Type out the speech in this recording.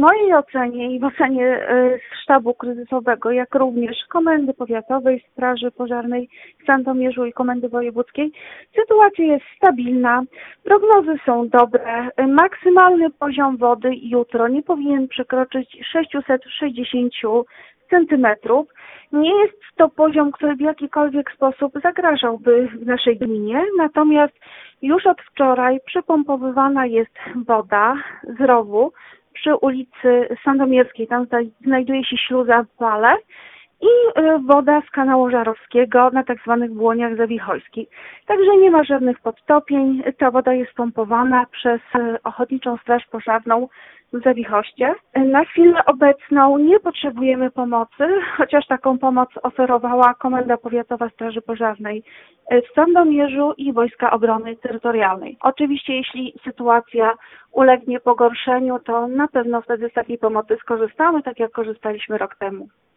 mojej ocenie i w ocenie sztabu kryzysowego, jak również Komendy Powiatowej, Straży Pożarnej w Sandomierzu i Komendy Wojewódzkiej, sytuacja jest stabilna, prognozy są dobre, maksymalny poziom wody jutro nie powinien przekroczyć 660 centymetrów. Nie jest to poziom, który w jakikolwiek sposób zagrażałby w naszej gminie, natomiast już od wczoraj przypompowywana jest woda z rowu przy ulicy Sandomierskiej. Tam znajduje się śluza w wale i woda z kanału Żarowskiego na tak zwanych Błoniach Zawichojskich. Także nie ma żadnych podtopień. Ta woda jest pompowana przez Ochotniczą Straż Pożarną w Zawichoście. Na chwilę obecną nie potrzebujemy pomocy, chociaż taką pomoc oferowała Komenda Powiatowa Straży Pożarnej w Sandomierzu i Wojska Obrony Terytorialnej. Oczywiście jeśli sytuacja ulegnie pogorszeniu, to na pewno wtedy z takiej pomocy skorzystamy, tak jak korzystaliśmy rok temu.